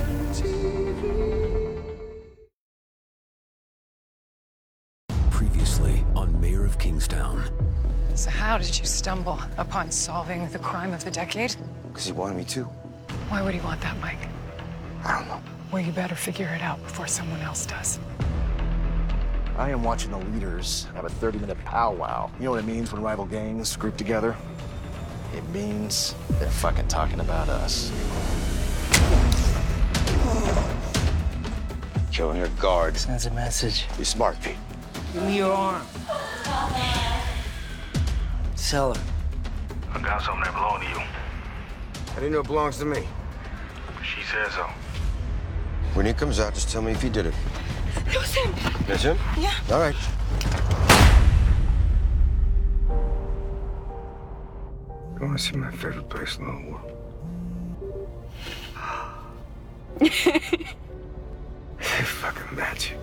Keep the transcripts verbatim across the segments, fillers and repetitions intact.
Previously on Mayor of Kingstown. So how did you stumble upon solving the crime of the decade? Because he wanted me to. Why would he want that, Mike? I don't know. Well, you better figure it out before someone else does. I am watching the leaders have a thirty-minute powwow. You know what it means when rival gangs group together? It means they're fucking talking about us. Killing your guards. Sends a message. Be smart, Pete. Give me your arm. Sell her. I got something that belongs to you. How do you know it belongs to me? She said so. When he comes out, just tell me if he did it. It was him. That's him? Yeah. All right. You want to see my favorite place in the whole world? Hey, fucking magic.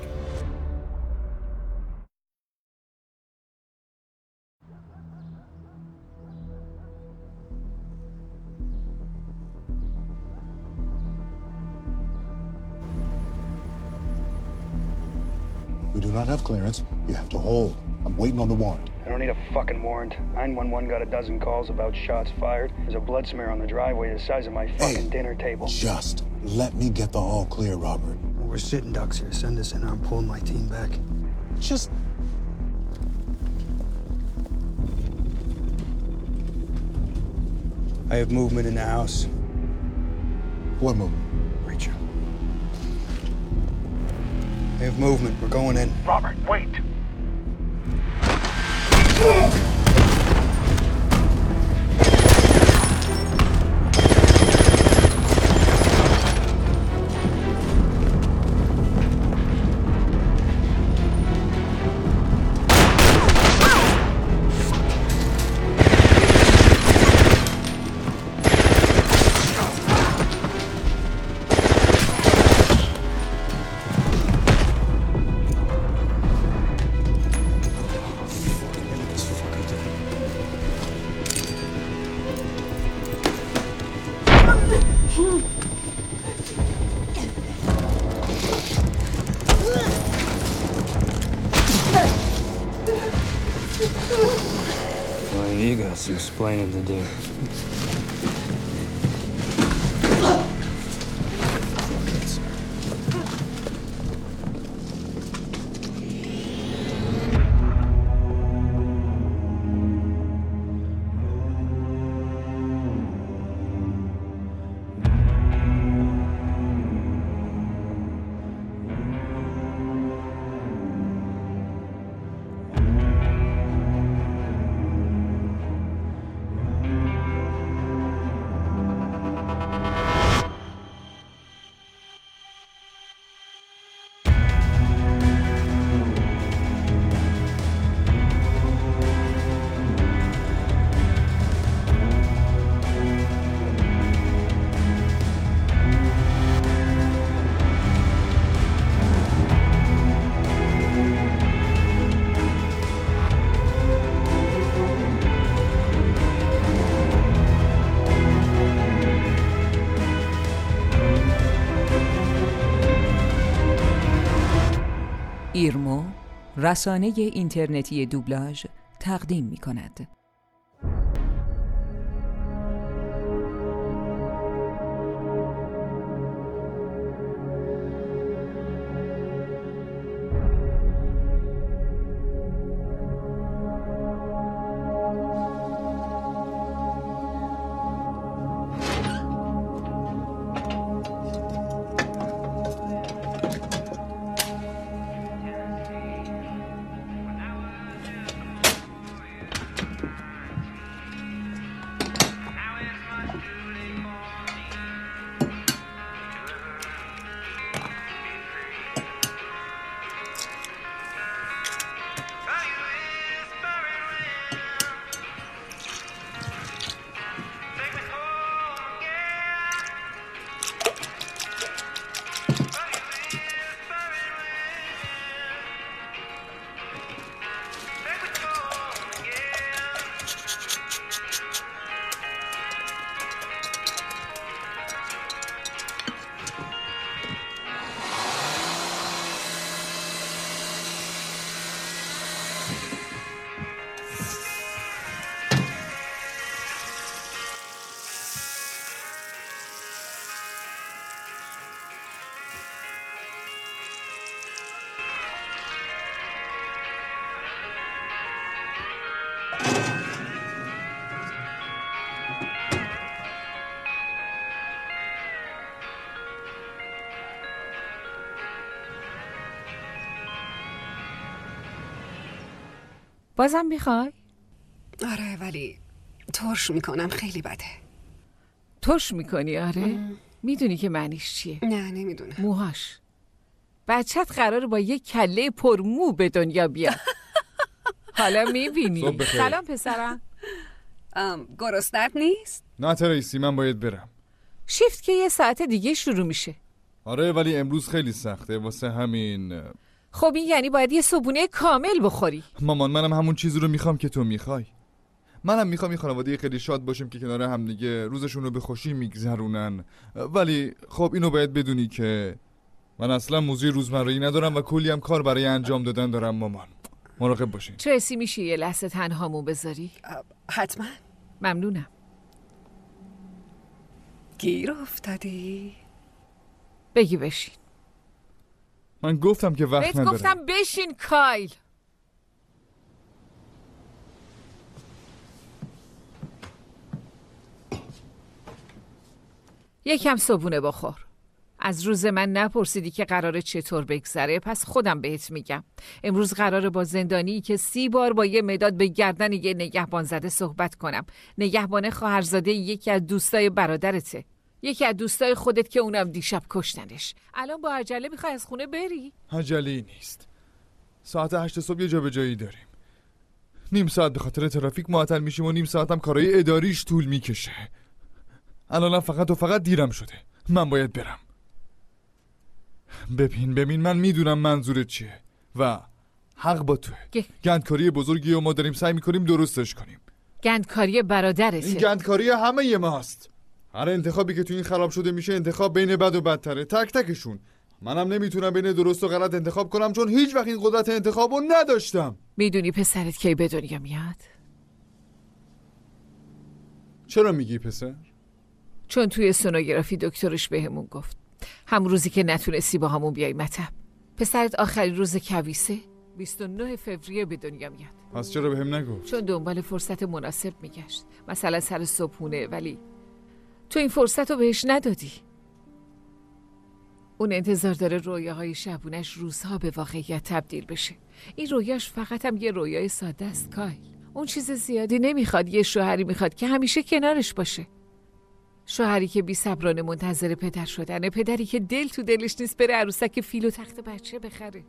We do not have clearance. You have to hold. I'm waiting on the warrant. I don't need a fucking warrant. nine one one got a dozen calls about shots fired. There's a blood smear on the driveway the size of my fucking Hey, dinner table. Just let me get the all clear, Robert. We're sitting ducks here. Send us in. I'm pulling my team back. Just... I have movement in the house. What movement? Reach her. I have movement. We're going in. Robert, wait. Well, you got some explaining to do. ایرمو رسانه اینترنتی دوبلاژ تقدیم می کند. بازم میخوای؟ آره ولی ترش میکنم، خیلی بده. ترش میکنی؟ آره. میدونی که معنیش چیه؟ نه نمیدونم. موهاش. بچت قراره با یک کله پرمو به دنیا بیاد. حالا میبینی. سلام پسرم. گرسنت نیست؟ نه تریسی، من باید برم. شیفت که یه ساعت دیگه شروع میشه. آره ولی امروز خیلی سخته، واسه همین. خب این یعنی باید یه صبحونه کامل بخوری. مامان منم همون چیزی رو میخوام که تو میخوای. منم میخوام این خانواده خیلی شاد باشیم که کنار هم دیگه روزشون رو به خوشی میگذرونن. ولی خب اینو باید بدونی که من اصلا موضوع روزمره‌ای ندارم و کلی هم کار برای انجام دادن دارم. مامان مراقب باشین. تریسی میشه یه لحظه تنهامون بذاری؟ حتما. ممنونم. گیر افتادی؟ بگی بشین. من گفتم که وقت ندارم. بهت گفتم بشین کایل. یکم صبحونه بخور. از روز من نپرسیدی که قراره چطور بگذره، پس خودم بهت میگم. امروز قراره با زندانی که سی بار با یه مداد به گردن یه نگهبان زده صحبت کنم. نگهبان خواهرزاده یکی از دوستای برادرته، یکی از دوستای خودت که اونم دیشب کشتنش. الان با عجله میخوای از خونه بری؟ عجله نیست. ساعت هشت صبح یه جابجایی داریم. نیم ساعت به خاطر ترافیک معطل میشیم و نیم ساعت هم کارهای اداریش طول میکشه. الانم فقط و فقط دیرم شده. من باید برم. ببین ببین من میدونم منظورت چیه و حق با توه. گ... گندکاری بزرگی و ما داریم سعی میکنیم درستش کنیم. گندکاری برادرته. این گندکاری همه ی ماست. هر انتخابی که تو این خراب شده میشه انتخاب بین بد و بدتره، تک تکشون. منم نمیتونم بین درست و غلط انتخاب کنم چون هیچ وقت این قدرت انتخابو نداشتم. میدونی پسرت کی به دنیا میاد؟ چرا میگی پسر؟ چون توی سونوگرافی دکترش بهمون گفت هم روزی که نتونستی با همون بیای مطب. پسرت آخرین روز کویسه بیست و نه فوریه به دنیا میاد. پس چرا بهم نگفت؟ چون دنبال فرصت مناسب میگشت، مثلا سر صبحونه، ولی تو این فرصت رو بهش ندادی. اون انتظار داره رویاهای شبونش روزها به واقعیت تبدیل بشه. این رویاش فقط هم یه رویای ساده است کایل. اون چیز زیادی نمیخواد. یه شوهری میخواد که همیشه کنارش باشه، شوهری که بی صبرانه منتظر پدر شدنه، پدری که دل تو دلش نیست بره عروسک فیل و تخت بچه بخره.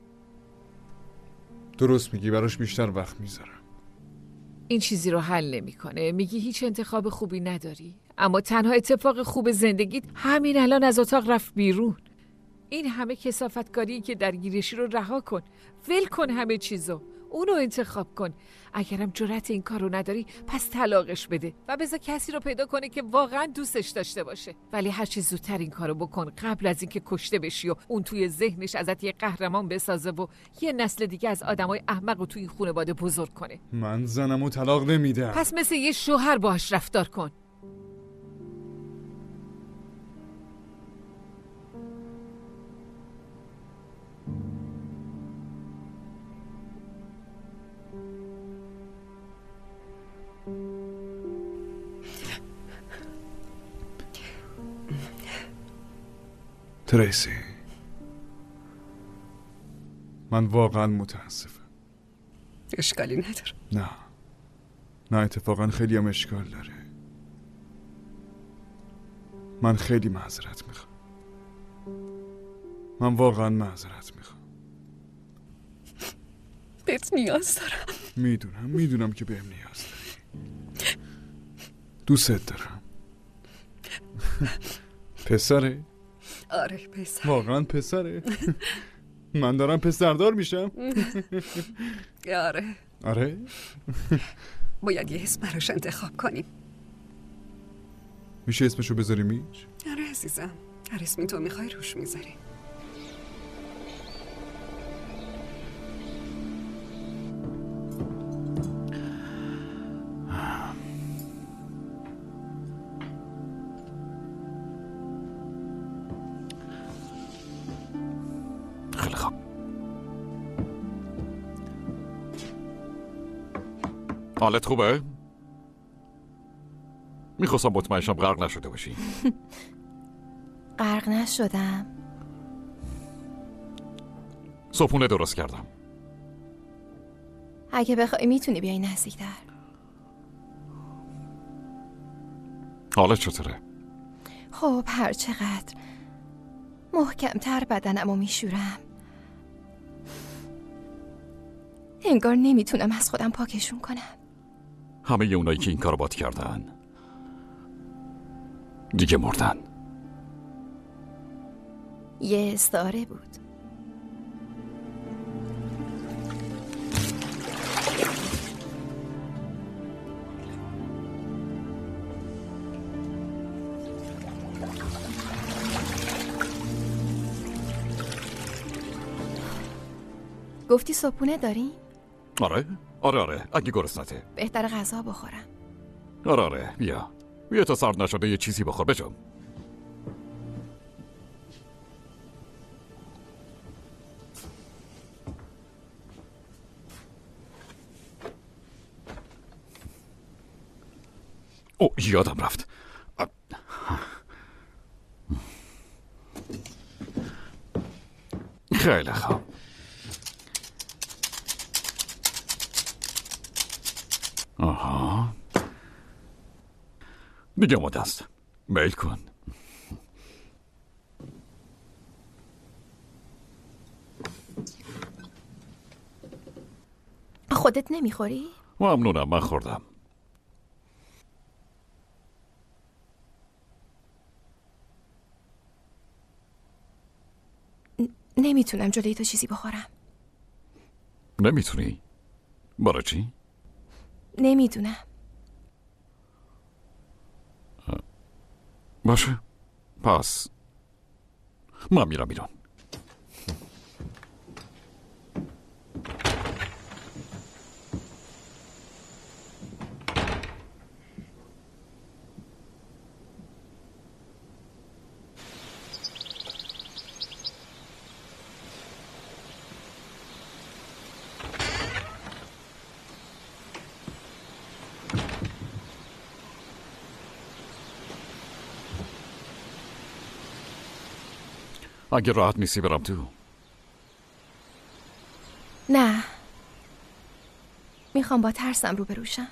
درست میگی، براش بیشتر وقت میذارم. این چیزی رو حل نمیکنه. میگی هیچ انتخاب خوبی نداری، اما تنها اتفاق خوب زندگیت همین الان از اتاق رفت بیرون. این همه کثافتکاری که درگیرشی رو رها کن، ول کن همه چیزو، اونو انتخاب کن. اگرم جرأت این کارو نداری پس طلاقش بده و بذار کسی رو پیدا کنه که واقعا دوستش داشته باشه. ولی هر چی زودتر این کارو بکن قبل از اینکه کشته بشی و اون توی ذهنش ازت یه قهرمان بسازه و یه نسل دیگه از آدمای احمق رو توی این خانواده بزرگ کنه. من زنمو طلاق نمیدم. پس مثل یه شوهر باهاش رفتار کن. تریسی، من واقعا متاسفم. اشکالی نداره. نه نه اتفاقا خیلی هم اشکال داره. من خیلی معذرت میخوام. من واقعا معذرت میخوام. بهت نیاز دارم. میدونم میدونم که بهم نیاز داری. دوست دارم. پسره؟ آره پسر. واقعا پسره؟ من دارم پسردار میشم؟ آره. آره؟ باید یه اسم براش انتخاب کنیم. میشه اسمشو بذاریم هیچ؟ آره عزیزم، هر اسمی تو میخوای روش میذاریم. خیلی خوب. حالت خوبه؟ میخواستم مطمئن شم غرق نشده باشی. غرق نشدم. صبحونه درست کردم. اگه بخوای میتونی بیای نزدیکتر. حالت چطوره؟ خب هر چقدر محکمتر بدنمو میشورم، انگار نمیتونم از خودم پاکشون کنم. همه اونایی که این کارو بات کردن دیگه مردن. یه استعاره بود. گفتی صبحونه داریم؟ آره آره آره اگه گرسنته بهتر غذا بخورم. آره آره بیا بیا تا سرد نشده یه چیزی بخور. بجم او یادم رفت. خیلی خوب. آها دیگه مد است. میل کن. خودت نمیخوری؟ ممنونم من خوردم. نمیتونم جلوی تو چیزی بخورم. نمیتونی؟ برای چی؟ نمیدونم. باشه پس من میرم بیرون. اگه راحت نیستی برم تو. نه میخوام با ترسم رو بروشم.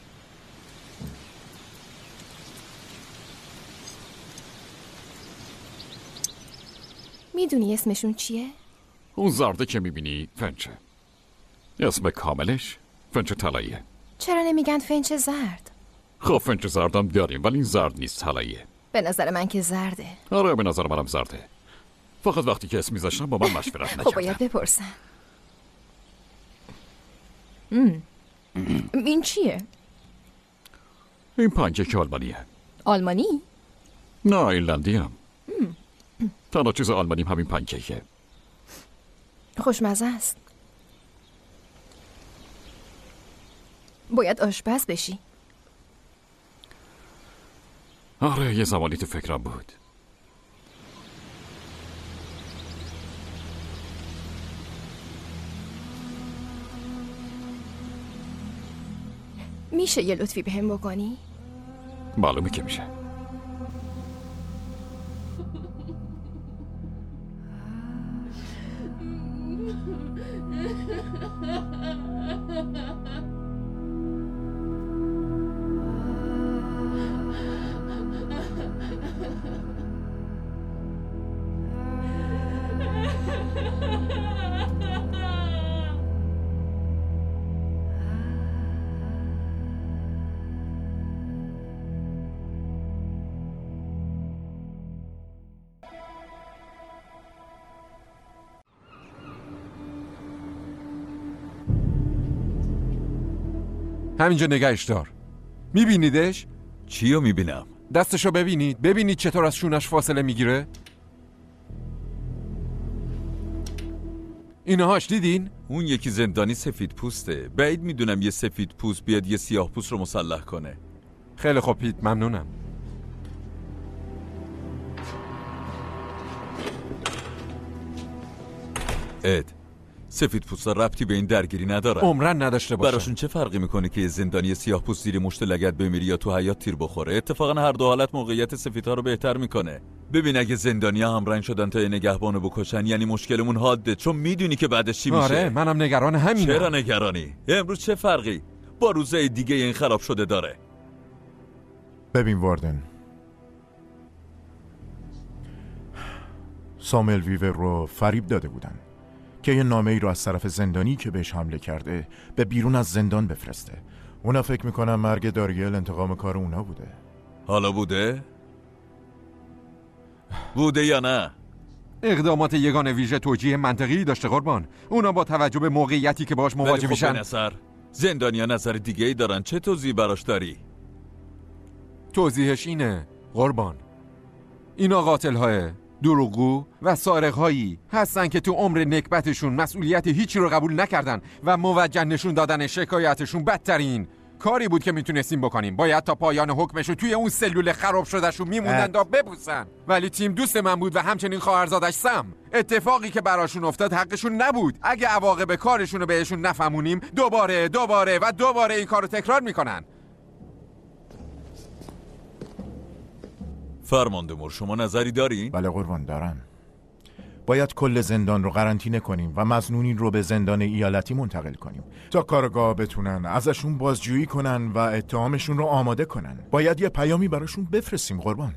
میدونی اسمشون چیه؟ اون زرده که میبینی فنچه. اسم کاملش فنچ طلاییه. چرا نمیگن فنچ زرد؟ خب فنچ زردم داریم ولی این زرد نیست، طلاییه. به نظر من که زرده. آره به نظر منم زرده. فقط وقتی که اسم میذاشتم با من مشورت نکردن. خب باید بپرسم. ام. این چیه؟ این پنکیک آلمانیه. آلمانی؟ نه ایرلندی هم. تنها چیز آلمانیم همین پنکیکه. خوشمزه است. باید آشپز بشی. آره یه زمانی تو فکرم بود. میشه یه لطفی بهم بکنی؟ معلومه که میشه. همینجا نگهش دار. میبینیدش؟ چیو میبینم؟ دستشو ببینید. ببینید چطور از شونش فاصله میگیره. اینهاش دیدین؟ اون یکی زندانی سفید پوسته. بعید میدونم یه سفید پوست بیاد یه سیاه پوست رو مسلح کنه. خیلی خوب پیت، ممنونم. اد سفید پوستا ربطی به این درگیری ندارن. عمرن نداشته باشه. براشون چه فرقی میکنه که یه زندانی سیاه پوست زیر مشت لگد بمیری یا تو حیاط تیر بخوره؟ اتفاقا هر دو حالت موقعیت سفیدها رو بهتر میکنه. ببین اگه زندانیا همرنگ شدن تا یه نگهبانو بکشن یعنی مشکلمون حاده، چون میدونی که بعدش چی میشه. آره منم نگران همینم. چرا نگرانی؟ امروز چه فرقی با روزای دیگه این خراب شده داره؟ ببین واردن، ساموئل ویور رو فریب داده بودن که یه نامه ای رو از طرف زندانی که بهش حمله کرده به بیرون از زندان بفرسته. اونا فکر میکنن مرگ داریل انتقام کار اونا بوده. حالا بوده؟ بوده یا نه؟ اقدامات یگان ویژه توجیه منطقی داشته قربان. اونا با توجه به موقعیتی که باهاش مواجه میشن. خب نظر زندانیا نظر دیگه ای دارن، چه توضیحی براش داری؟ توضیحش اینه قربان، اینا قاتل‌های دروغگو و سارق‌هایی هستن که تو عمر نکبتشون مسئولیت هیچی رو قبول نکردن و موجه نشون دادن شکایتشون بدترین کاری بود که میتونستیم بکنیم. باید تا پایان حکمشو توی اون سلول خراب شدهشون میموندن تا ببوسن. ولی تیم دوست من بود و همچنین خواهرزادش سم. اتفاقی که براشون افتاد حقشون نبود. اگه عواقب کارشون رو بهشون نفهمونیم دوباره دوباره و دوباره این کارو تکرار میکنن. فرمانده مور شما نظری دارین؟ بله قربان دارم. باید کل زندان رو قرنطینه کنیم و مظنونین رو به زندان ایالتی منتقل کنیم تا کارگاه بتونن ازشون بازجویی کنن و اتهامشون رو آماده کنن. باید یه پیامی براشون بفرستیم قربان.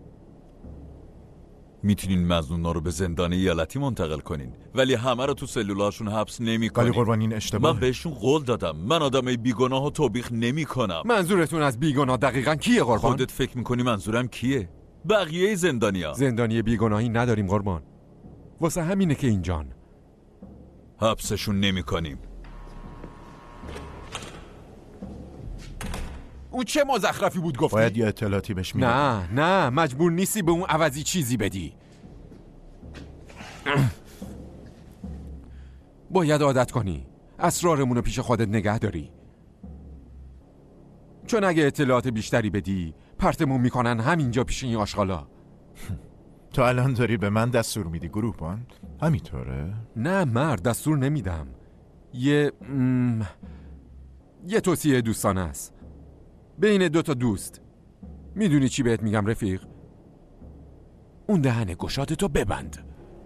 میتونین مظنونا رو به زندان ایالتی منتقل کنین ولی همه رو تو سلولاشون حبس نمی‌کنین. ولی قربان این اشتباهه. من بهشون قول دادم من آدمای بیگناه و توبیخ نمی‌کنم. منظورتون از بیگناه دقیقاً کیه قربان؟ خودت فکر می‌کنی منظورم کیه؟ بقیه زندانیا. زندانی بیگناهی نداریم قربان، واسه همینه که اینجان. حبسشون نمی کنیم. اون چه مزخرفی بود گفتی؟ باید یه اطلاعاتی بهش میدم. نه نه مجبور نیستی به اون عوضی چیزی بدی. باید عادت کنی اسرارمونو پیش خودت نگه داری، چون اگه اطلاعات بیشتری بدی پرتمون میکنن همینجا پیش این آشغالا. تو الان داری به من دستور میدی گروهبان؟ همینطوره؟ نه مرد دستور نمیدم. یه م... یه توصیه دوستانه است بین دو تا دوست. میدونی چی بهت میگم رفیق؟ اون دهن گشادتو ببند.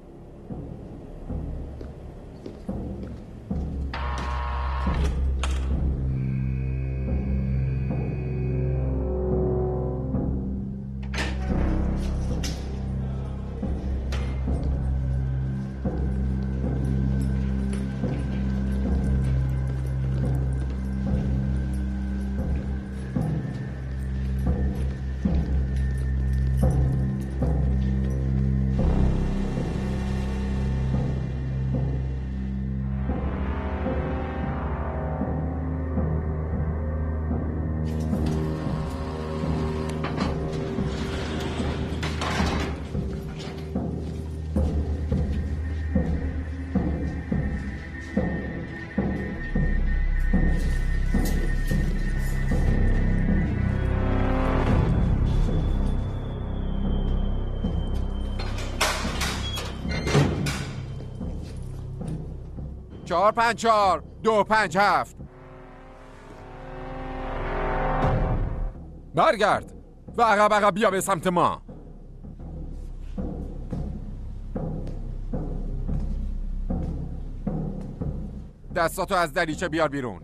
چهار پنج چهار دو پنج هفت. برگرد و عقب عقب بیا به سمت ما. دستاتو از دریچه بیار بیرون.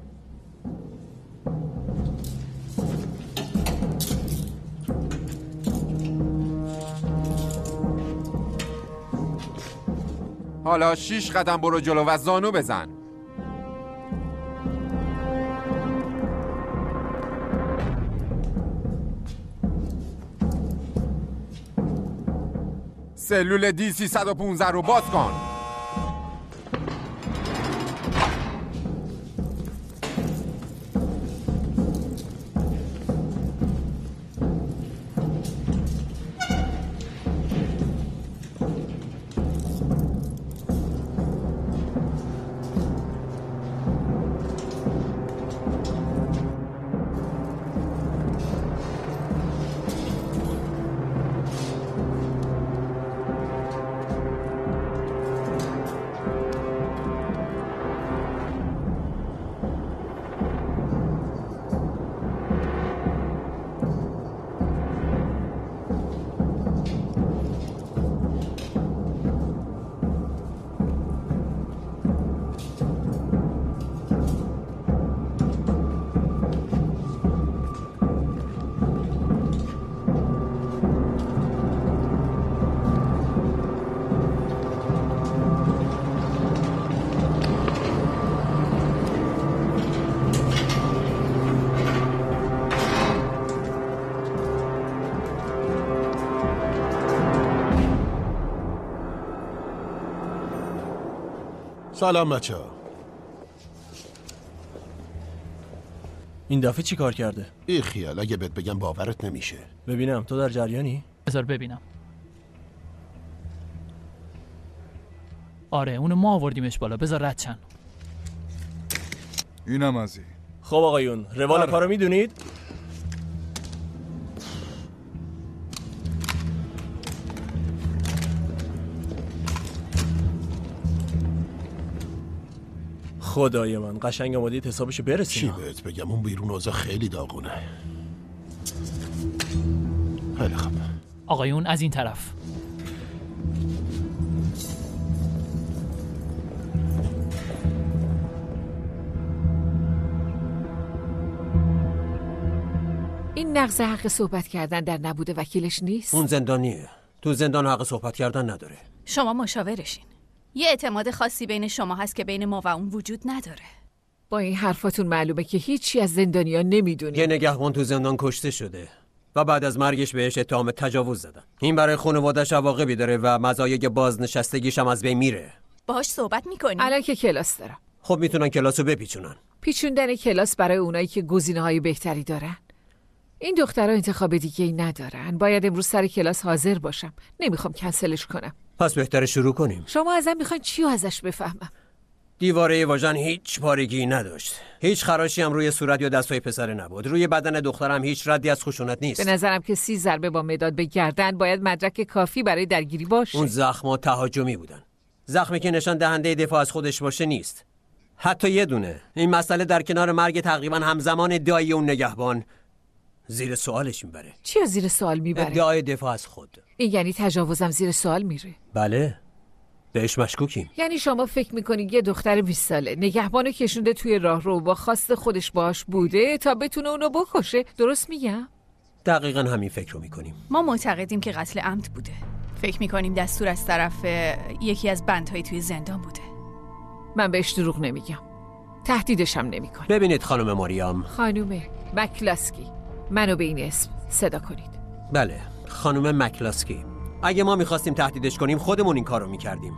حالا شیش قدم برو جلو و زانو بزن. سلول دی سیصد و پانزده رو باز کن. سلام بچه ها. این دفعه چی کار کرده؟ ای خیال، اگه بهت بگم باورت نمیشه. ببینم تو در جریانی؟ بذار ببینم. آره اونو ما آوردیمش بالا، بذار رد چن. اینم از این. خب آقایون، روال کارو میدونید؟ خدای من، قشنگ آمادید حسابشو برسیم. چی بهت بگم، اون بیرون اوضاع خیلی داغونه. خیلی خوب. آقایون از این طرف. این نقض حق صحبت کردن در نبوده وکیلش نیست؟ اون زندانیه. تو زندان حق صحبت کردن نداره. شما مشاورشین. یه اعتماد خاصی بین شما هست که بین ما و اون وجود نداره. با این حرفاتون معلومه که هیچی از زندانیان نمیدونی. یه نگهبان تو زندان کشته شده و بعد از مرگش بهش اتهام تجاوز زدن. این برای خانواده‌اش عواقبی داره و مزایای بازنشستگیش هم از بین میره. باهاش صحبت میکنی؟ الان که کلاس دارم. خب میتونن کلاسو بپیچونن. پیچوندن کلاس برای اونایی که گزینه‌های بهتری دارن. این دخترها انتخاب دیگه ای ندارن. باید امروز سر کلاس حاضر باشم. نمیخوام کنسلش کنم. پس بهتره شروع کنیم. شما ازم میخواین چی رو ازش بفهمم؟ دیواره واژن هیچ پارگی نداشت. هیچ خراشی هم روی صورت یا دستای پسر نبود. روی بدن دخترم هیچ ردی از خشونت نیست. به نظرم که سی ضربه با مداد به گردن باید مدرک کافی برای درگیری باشه. اون زخم‌ها تهاجمی بودن. زخمی که نشان دهنده دفاع از خودش باشه نیست. حتی یه دونه. این مسئله در کنار مرگ تقریبا همزمان دایی اون نگهبان زیر سوالش میبره. چی زیر سوال میبره؟ ادعای دفاع از خود. این یعنی تجاوزم زیر سوال میره؟ بله. بهش مشکوکیم. یعنی شما فکر میکنید یه دختر بیست ساله نگهبانو کشونده توی راهرو با خواست خودش باش بوده تا بتونه اونو بکشه؟ درست میگم؟ دقیقاً همین فکر رو میکنیم. ما معتقدیم که قتل عمد بوده. فکر میکنیم دستور از طرف یکی از بندهای توی زندان بوده. من بهش دروغ نمیگم. تهدیدشم نمیکنم. ببینید خانم ماریام. خانم مکلاسکی. منو به این اسم صدا کنید. بله، خانم مکلاسکی. اگه ما میخواستیم تهدیدش کنیم خودمون این کارو میکردیم.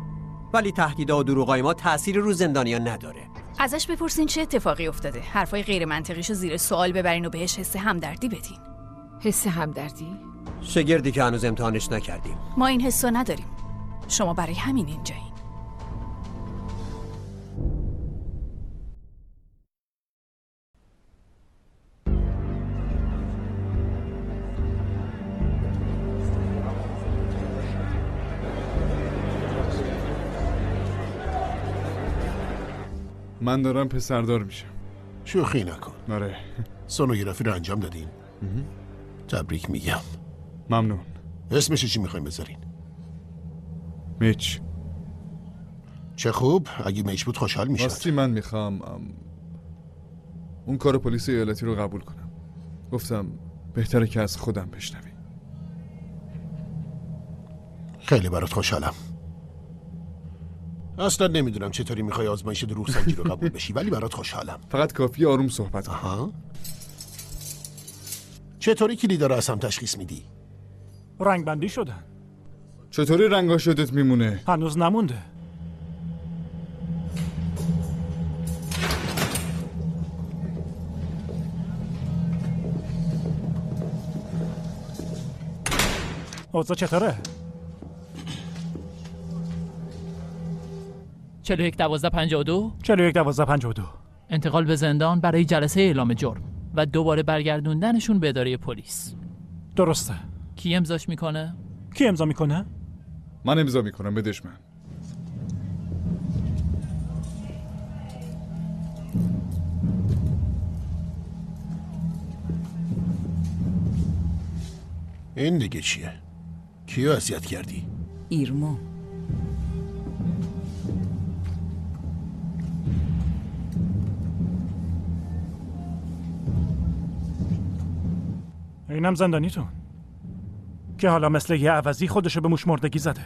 ولی تهدیدها و دروغای ما تأثیری رو زندانیان نداره. ازش بپرسین چه اتفاقی افتاده. حرفای غیر منطقیشو زیر سوال ببرین و بهش حس همدردی بدین. حس همدردی؟ شگردی که هنوز امتحانش نکردیم. ما این حسو نداریم. شما برای همین اینجایین. من دارم پسردار میشم. شوخی نکن. آره. سونوگرافی رو انجام دادین؟ تبریک میگم. ممنون. اسمش چی میخوایم بذارین؟ میچ. چه خوب، اگه میچ بود خوشحال میشد. راستی من میخوام ام... اون کار پلیس ایالتی رو قبول کنم. گفتم بهتره که از خودم بشنوی. خیلی برات خوشحالم. اصلا نمیدونم چطوری میخوای آزمایش دروغ سنجی رو قبول بشی، ولی برات خوشحالم. فقط کافی آروم صحبت کن. آها. چطوری کلیدا رو از هم تشخیص میدی؟ رنگ بندی شدن. چطوری رنگا شدت میمونه؟ هنوز نمونده. اوضاع چطوره؟ چهل و یک دوازده پنجاه و دو چهل و یک دوازده پنجاه و دو انتقال به زندان برای جلسه اعلام جرم و دوباره برگردوندنشون به اداره پلیس. درسته. کی امضاش میکنه؟ کی امضا میکنه؟ من امضا میکنم، بدش من. این دیگه چیه؟ کیو اذیت کردی؟ ایرمو. اینم زندانیتون که حالا مثل یه عوضی خودشو به موش مردگی زده.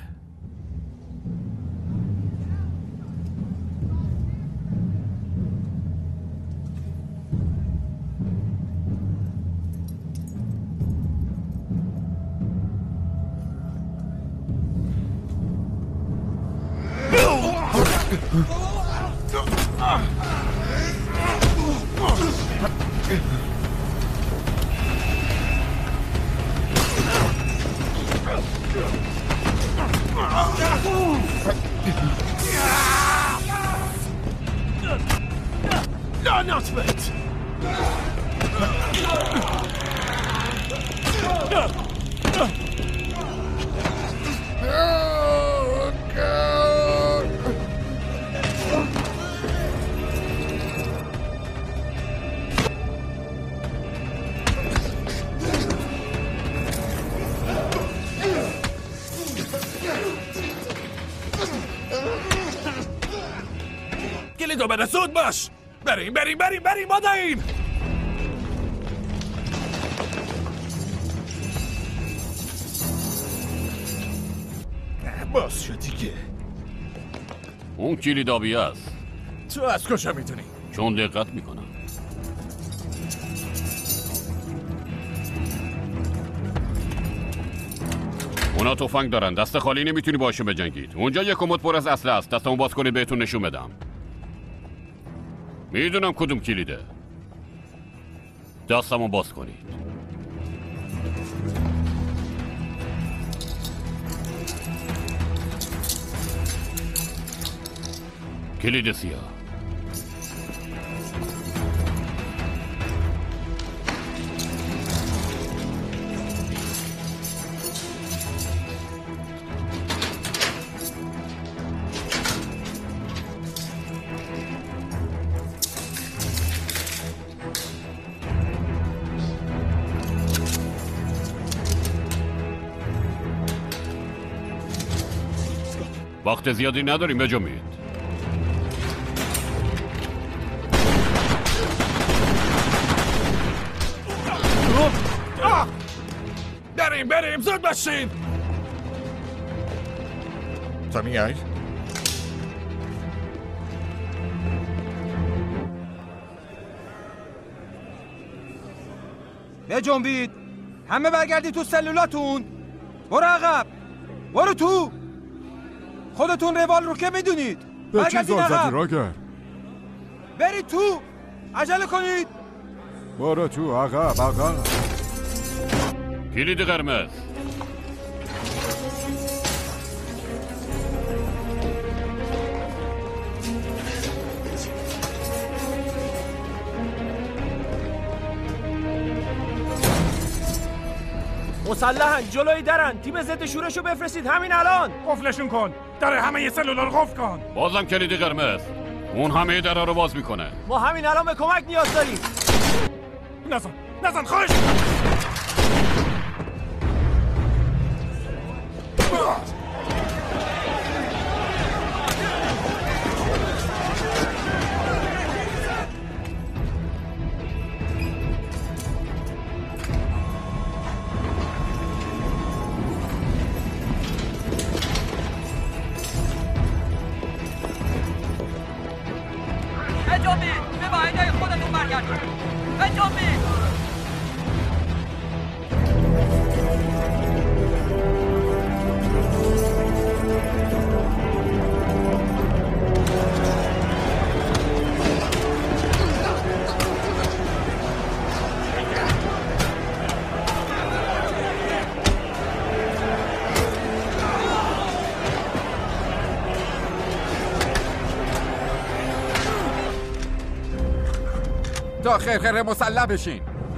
لعنت بهت. کلیدو بده، زود باش. بریم بریم بریم بریم باداییم. باز شد دیگه. اون کلید آبی است. تو از کجا میدونی؟ چون دقت میکنم. اونا تفنگ دارن، دست خالی نمیتونی باشون بجنگید. اونجا یک کمد پر از اسلحه است. دستمو باز کنید بهتون نشون بدم. میدونم کدوم کلیده. دستمو باز کنید. کلید سیاه. وقت زیادی نداریم، بجنبید. بریم بریم، زود باشین. تا میای؟ بجنبید. همه برگردید تو سلولاتون. برو عقب. برو تو. خودتون روال رو که میدونید. به چی زل زدی راگر؟ برید تو. عجله کنید. برو تو عقب عقب. کلید قرمز. مسلحن جلوی درن. تیم ضد شورشو بفرستید همین الان. قفلشون کن. در همه سلولار قفل کن. بازم کلید قرمز. اون همه درها رو باز میکنه. ما همین الان به کمک نیاز داریم. نزن نزن خواهش. بجنبید. به واحدهای خودتون برگردید. بجنبید. تا خرخره مسلح بشین.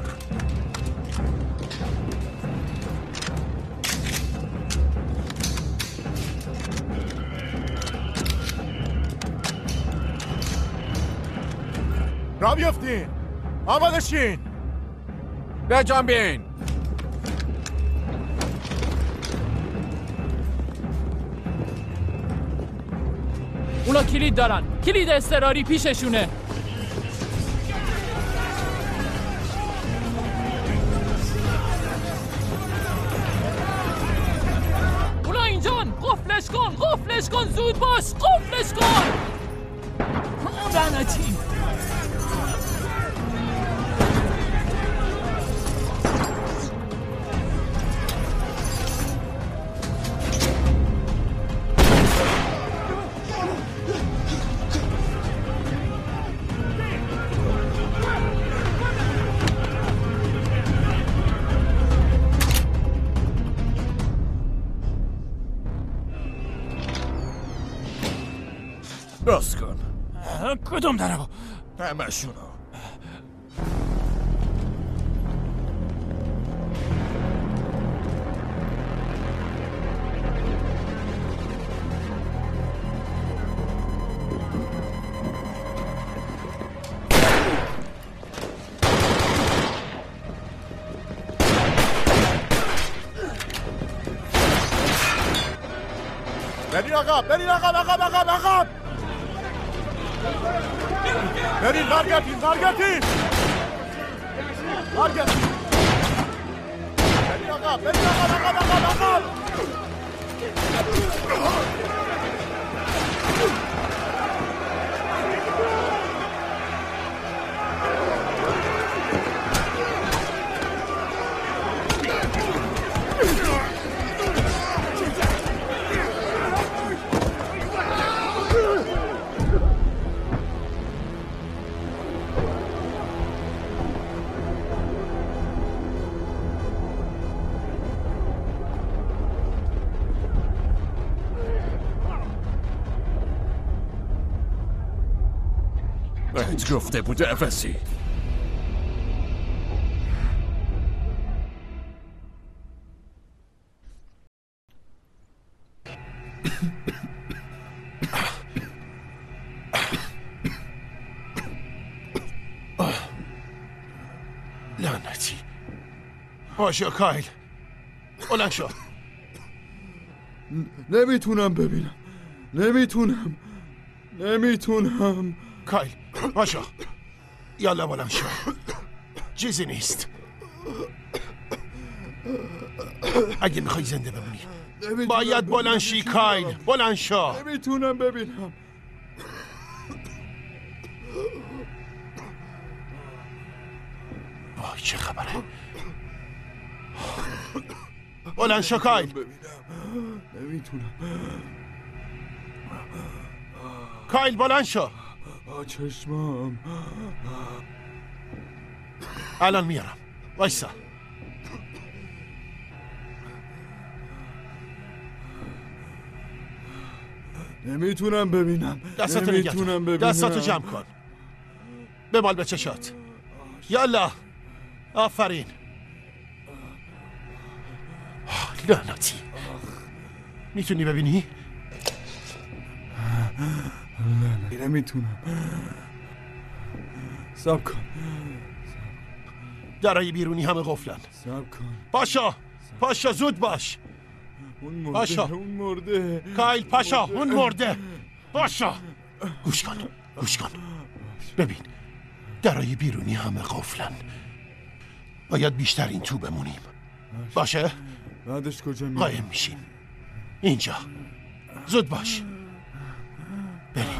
را بیفتین. آماده شین. بجنبین. اونا کلید دارن. کلید اضطراری پیششونه. اونا اینجان. قفلش کن. قفلش کن. زود باش. قفلش کن. لعنتی. راست کن. کدوم درو؟ همشونو. برین آقا، برین آقا، عقب عقب عقب. برین، برگردین برگردین برگردین. برین آقا، برین آقا، عقب عقب عقب. بهت گفته بود عوضی. لعنتی. باشو کایل، بلند شو. نمیتونم ببینم، نمیتونم نمیتونم. کایل باشو، یالا بلند شو. چیزی نیست. اگه میخوای زنده بمونی باید بلند شی کایل، بلند شو. نمیتونم ببینم. وای چه خبره؟ بلند شو کایل. نمیتونم. کایل بلند شو. چشمام. الان میارم، وایسا. نمیتونم ببینم. دستاتو نمیتونم ببینم. دستاتو جمع کن. بمال به چشات. یالا. آفرین. لعنتی. میتونی ببینی؟ نمیتونم. صبر کن. درای بیرونی همه قفلن. صبر کن. پاشا پاشا زود باش. اون مرده. پاشا. اون مرده. کایل پاشا، اون مرده. پاشا. گوش کن گوش کن. ببین درای بیرونی همه قفلن. باید بیشتر این تو بمونیم. باشه؟ بعدش کجا میریم؟ قایم میشیم اینجا. زود باش. بریم.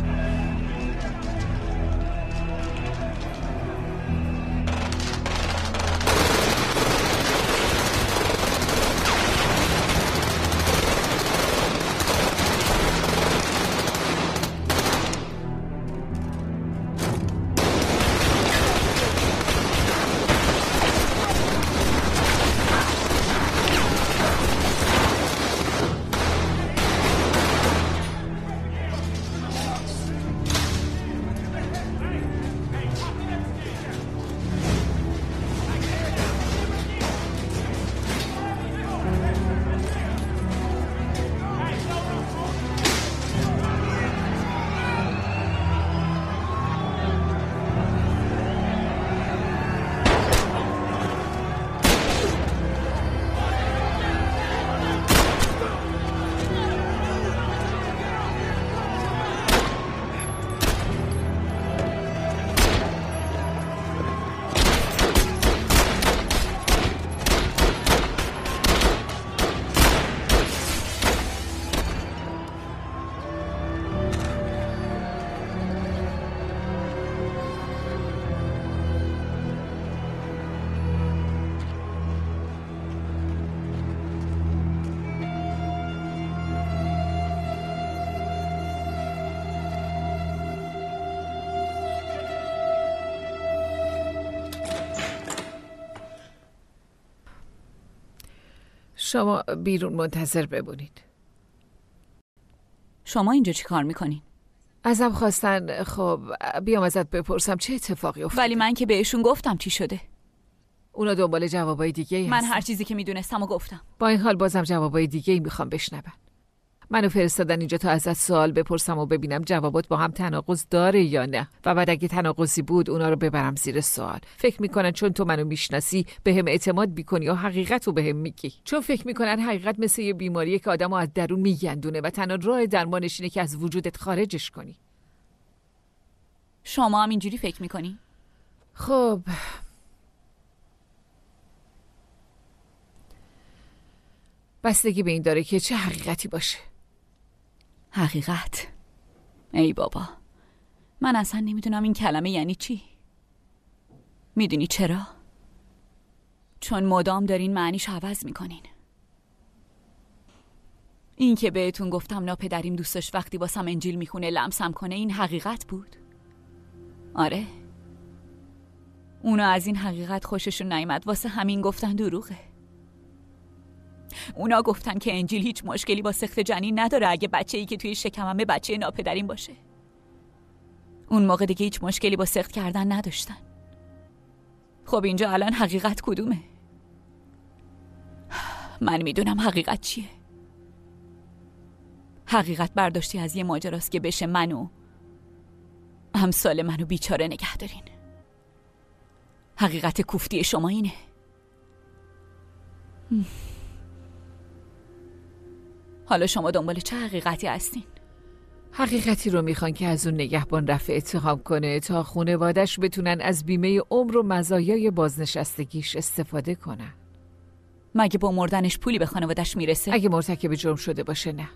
شما بیرون منتظر بمونید. شما اینجا چی کار میکنین؟ ازم خواستن خب بیام ازت بپرسم چه اتفاقی افتاد. ولی من که بهشون گفتم چی شده. اونا دنبال جوابای دیگه ای من هستن. هر چیزی که میدونستم و گفتم. با این حال بازم جوابای دیگه ای میخوام بشنون. منو فرستادن اینجا تا ازت سوال بپرسم و ببینم جوابات با هم تناقض داره یا نه، و بعد اگه تناقضی بود اونا رو ببرم زیر سوال. فکر میکنن چون تو منو میشناسی بهم اعتماد میکنی و حقیقت رو بهم میگی، چون فکر میکنن حقیقت مثل یه بیماریه که آدمو از درون میگندونه و تنها راه درمانش اینه که از وجودت خارجش کنی. شما هم اینجوری فکر میکنی؟ خب بستگی به این داره که چه حقیقتی باشه. حقیقت؟ ای بابا، من اصلا نمیدونم این کلمه یعنی چی. میدونی چرا؟ چون مدام دارین معنیش عوض میکنین. این که بهتون گفتم ناپدریم دوستش وقتی واسم انجیل میخونه لمسم کنه، این حقیقت بود؟ آره، اونا از این حقیقت خوششون نیامد، واسه همین گفتن دروغه. اونا گفتن که انجیل هیچ مشکلی با سقط جنین نداره اگه بچه‌ای که توی شکممه بچه ناپدریم باشه. اون موقع دیگه هیچ مشکلی با سقط کردن نداشتن. خب اینجا الان حقیقت کدومه؟ من میدونم حقیقت چیه. حقیقت برداشتی از یه ماجراست که بشه منو همسال منو بیچاره نگه دارین. حقیقت کوفتی شما اینه. حالا شما دنبال چه حقیقتی هستین؟ حقیقتی رو میخوان که از اون نگهبان رفع اتهام کنه تا خانواده‌اش بتونن از بیمه عمر و مزایای بازنشستگیش استفاده کنن. مگه با مردنش پولی به خانواده‌اش میرسه؟ اگه مرتکب جرم شده باشه نه.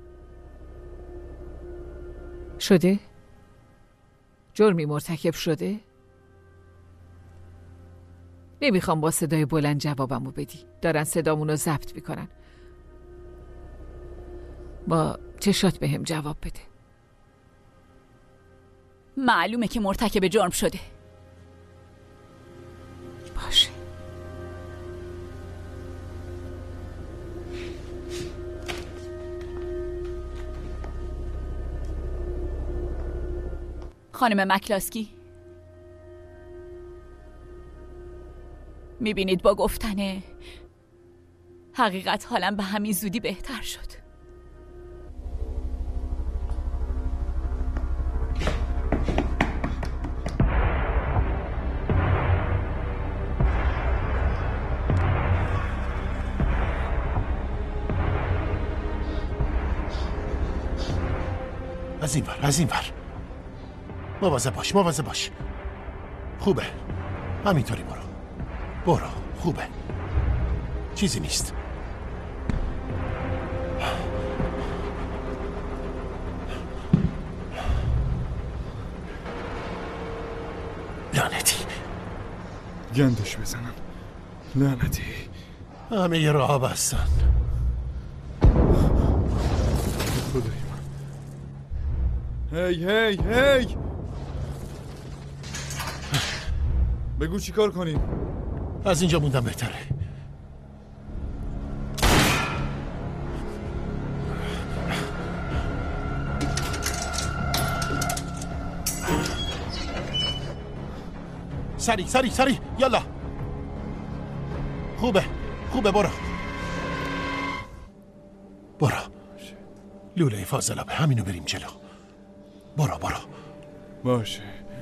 شده؟ جرمی مرتکب شده؟ نمیخوام با صدای بلند جوابمو بدی. دارن صدامونو ضبط میکنن. با چشات بهم جواب بده. معلومه که مرتکب جرم شده. باشه. خانم مکلاسکی، میبینید با گفتن حقیقت حالم به همین زودی بهتر شد. از این ور، از این ور. مواظب باش، مواظب باش. خوبه، همینطوری برو. برو، خوبه. چیزی نیست. لعنتی. گندش بزنم. لعنتی. همه یه راه بستن. خدای من. هی هی هی. بگو چی کار کنیم؟ از اینجا موندم بهتره. سری سری سری یالا. خوبه خوبه برو برو. لوله فاضلابه، همینو بریم جلو. برو برو. باشه.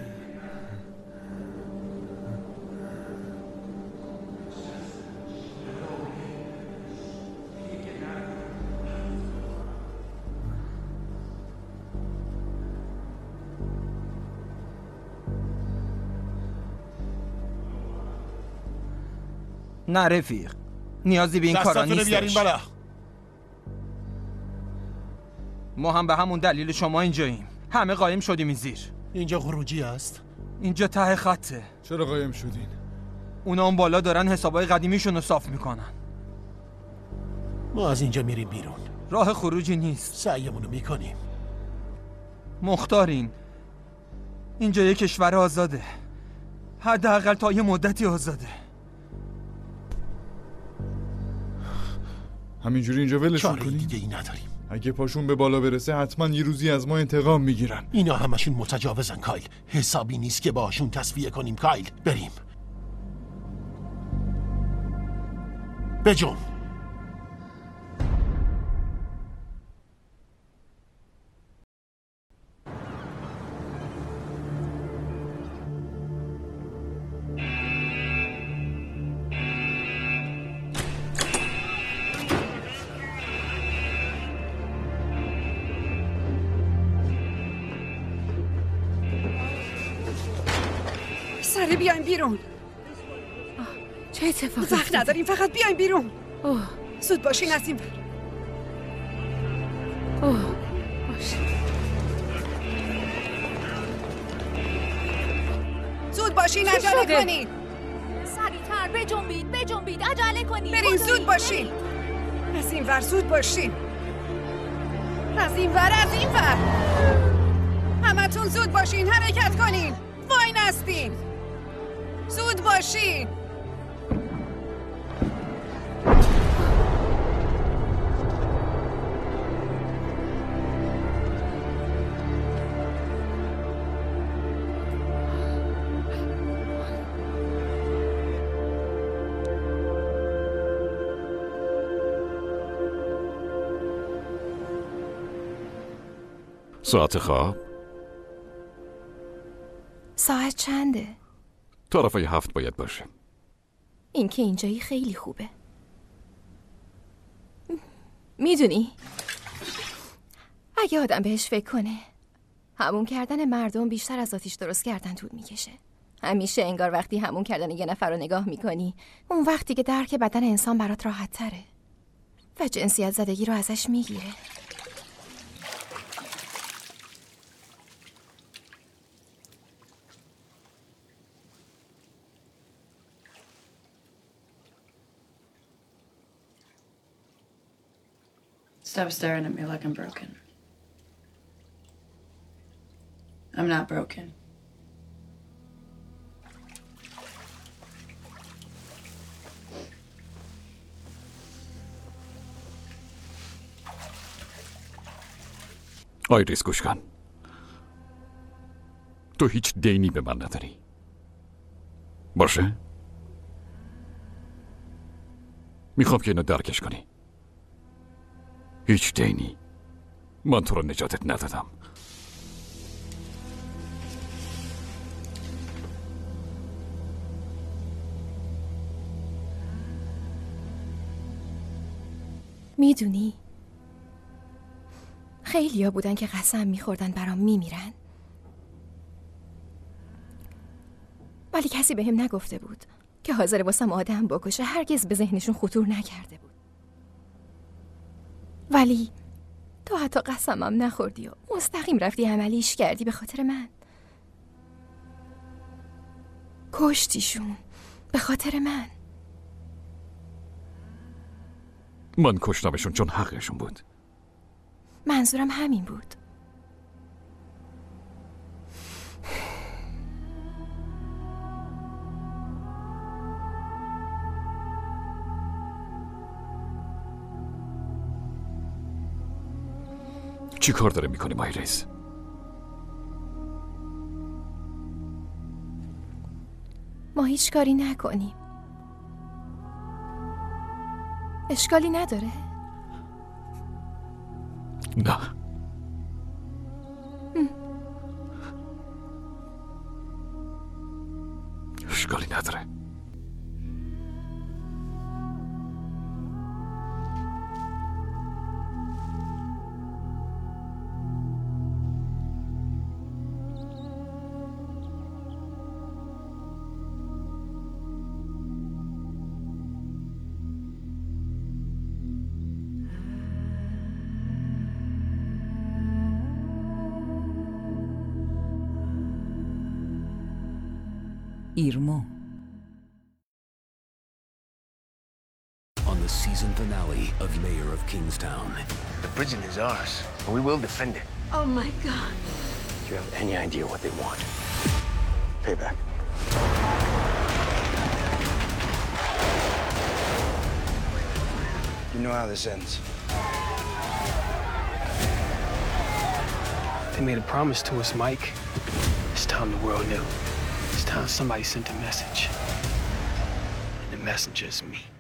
نه رفیق، نیازی به این کارا نیستش. بالا. ما هم به همون دلیل شما اینجاییم. همه قایم شدیم این زیر. اینجا خروجی است؟ اینجا ته خطه. چرا قایم شدین؟ اونا اون بالا دارن حسابای قدیمیشون رو صاف میکنن. ما از اینجا میریم بیرون. راه خروجی نیست. سعیمونو میکنیم. مختارین، اینجا یه کشور آزاده. حداقل تا یه مدتی آزاده. همینجوری اینجا ولشون کنیم؟ کنیم؟ دیگه ای نداریم. اگه پاشون به بالا برسه حتما یه روزی از ما انتقام میگیرن. اینا همشون متجاوزن کایل. حسابی نیست که باشون تصفیه کنیم کایل. بریم. بجون. سری بیایم بیرون. چه اتفاقی؟ وقت نداریم، فقط بیایم بیرون. اوه. زود باشین از این ور. اوه باشه. زود باشین، عجله کنین. سریعتر بجنبید بجنبید عجله کنید. برین زود باشین. از این ور زود باشین. از این ور از این ور. همتون زود باشین، حرکت کنین. وای نستین. زود باشین. ساعت خواب؟ ساعت چنده؟ طرفای هفت باید باشه. این که اینجایی خیلی خوبه. میدونی اگه آدم بهش فکر کنه همون کردن مردم بیشتر از آتیش درست کردن طول میکشه. همیشه انگار وقتی همون کردن یه نفر رو نگاه میکنی اون وقتی که درک بدن انسان برات راحت تره و جنسیت زدگی رو ازش میگیره. Stop staring at me like I'm broken. I'm not broken. آیریس گوش کن. تو هیچ دینی به من نداری. باشه؟ میخوام که اینو درکش کنی. هیچ دینی. من تو رو نجاتت ندادم. میدونی خیلیا بودن که قسم میخوردن برام میمیرن، ولی کسی بهم نگفته بود که حاضر واسم آدم بکشه. هرگز به ذهنشون خطور نکرده بود. ولی تو حتی قسمم نخوردی و مستقیم رفتی عملیش کردی به خاطر من. کشتیشون به خاطر من. من کشتمشون چون حقشون بود. منظورم همین بود. چی کار داره میکنی آیریس؟ ما هیچ کاری نکنیم اشکالی نداره؟ نه. اشکالی نداره. ایرمو. On the season finale of Mayor of Kingstown. The prison is ours, and we will defend it. Oh my God. Do you have any idea what they want? Payback. You know how this ends. They made a promise to us, Mike. It's time the world knew. It's time somebody sent a message. And the messenger's me.